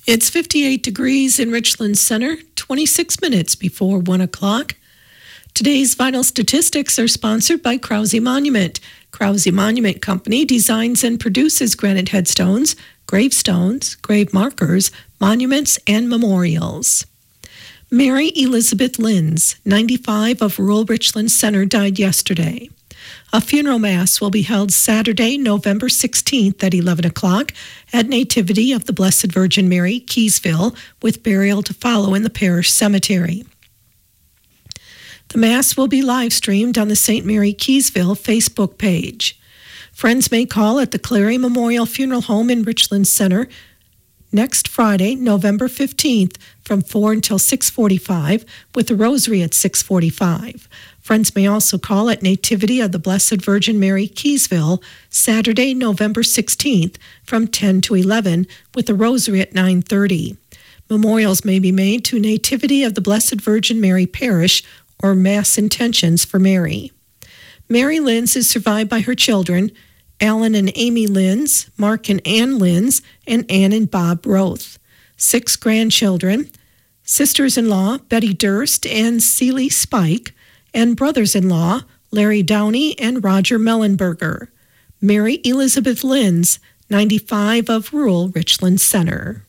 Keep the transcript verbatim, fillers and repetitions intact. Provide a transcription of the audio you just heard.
It's fifty-eight degrees in Richland Center, twenty-six minutes before one o'clock. Today's vital statistics are sponsored by Krause Monument. Krause Monument Company designs and produces granite headstones, gravestones, grave markers, monuments, and memorials. Mary Elizabeth Linz, ninety-five, of rural Richland Center, died yesterday. A funeral mass will be held Saturday, November sixteenth at eleven o'clock at Nativity of the Blessed Virgin Mary, Keysville, with burial to follow in the parish cemetery. The mass will be live streamed on the Saint Mary Keysville Facebook page. Friends may call at the Clary Memorial Funeral Home in Richland Center next Friday, November fifteenth, from four until six forty-five, with the rosary at six forty-five. Friends may also call at Nativity of the Blessed Virgin Mary, Keysville, Saturday, November sixteenth, from ten to eleven, with the rosary at nine thirty. Memorials may be made to Nativity of the Blessed Virgin Mary Parish or Mass Intentions for Mary. Mary Linz is survived by her children, Alan and Amy Linz, Mark and Ann Linz, and Ann and Bob Roth. Six grandchildren, sisters-in-law Betty Durst and Celie Spike, and brothers-in-law Larry Downey and Roger Mellenberger. Mary Elizabeth Linz, ninety-five, of rural Richland Center.